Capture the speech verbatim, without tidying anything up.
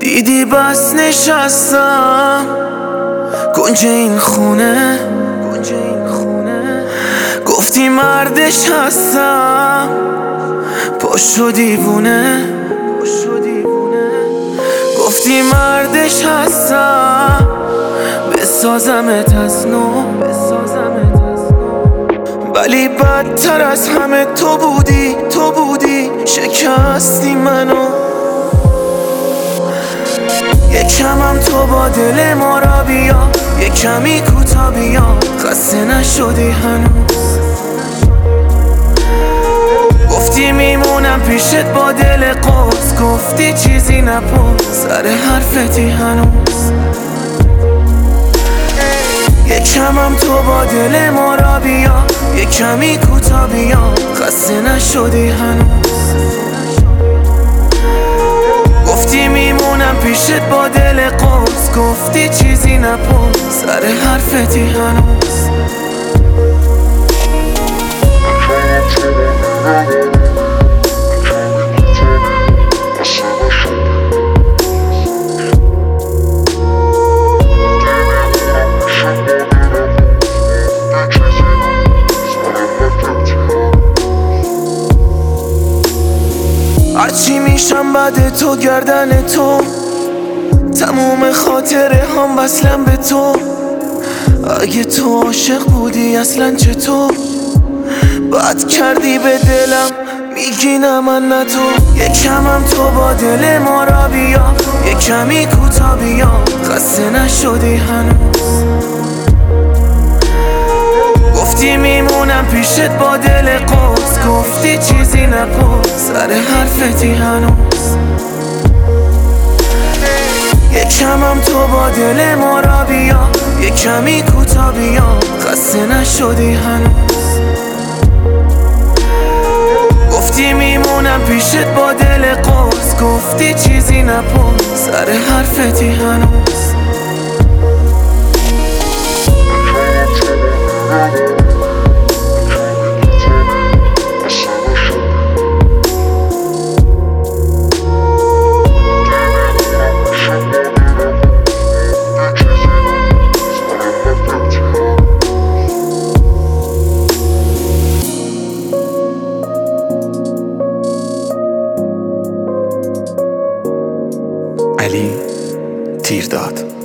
دیدی بس نشستم کنج این خونه، گفتی مردش هستم پاشو دیوونه، گفتی مردش هستم بسازمت از نو، ولی بدتر از همه تو بودی، تو بودی شکستی منو. یکمم تو با دل ما را بیا، یکمی کوتا بیا، خسته نشدی هنوز. گفتی میمونم پیشت با دل قوس، گفتی چیزی نپرس سر حرفتی هنوز. یکمم تو با دل ما را بیا، یکمی کوتا بیا، خسته نشدی هنوز. گفتی میمونم پیشت با دل قوس، گفتی چیزی نپرس سر حرفتی هنوز. هرچی میشم بعد تو گردن تو، تموم خاطره هم وصلم به تو. اگه تو عاشق بودی اصلا چطور بد کردی به دلم، میگی نه من نه تو. یکمم تو با دل ما را بیا، یکمی کوتا بیا، خسته نشدی هنوز. گفتی میمونم پیشت با دل قوس، گفتی چیزی نپرس سر حرفتی هنوز. یکمم تو با دل ما را بیا، یکمی کوتا بیا، خسته نشدی هنوز. گفتی میمونم پیشت با دل قوس، گفتی چیزی نپرس سر حرفتی هنوز. علی تیرداد.